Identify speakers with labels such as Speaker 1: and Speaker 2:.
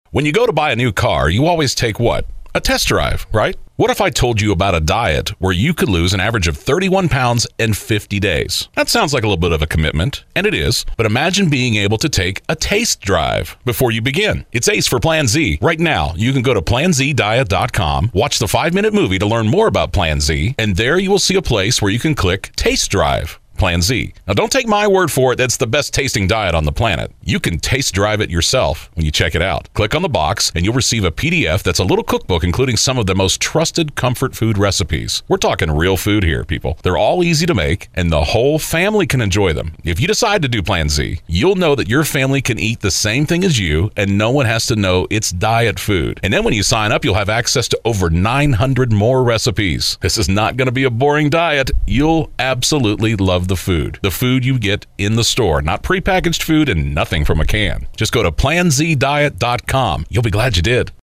Speaker 1: When you go to buy a new car, you always take what? A test drive, right? What if I told you about a diet where you could lose an average of 31 pounds in 50 days? That sounds like a little bit of a commitment, and it is, but imagine being able to take a taste drive before you begin. It's ACE for Plan Z. Right now, you can go to planzdiet.com, watch the 5-minute movie to learn more about Plan Z, and there you will see a place where you can click Taste Drive. Plan Z. Now, don't take my word for it. That's the best tasting diet on the planet. You can taste drive it yourself when you check it out. Click on the box and you'll receive a PDF that's a little cookbook including some of the most trusted comfort food recipes. We're talking real food here, people. They're all easy to make and the whole family can enjoy them. If you decide to do Plan Z, you'll know that your family can eat the same thing as you and no one has to know it's diet food. And then when you sign up, you'll have access to over 900 more recipes. This is not going to be a boring diet. You'll absolutely love the food you get in the store, not prepackaged food and nothing from a can. Just go to planzdiet.com. You'll be glad you did.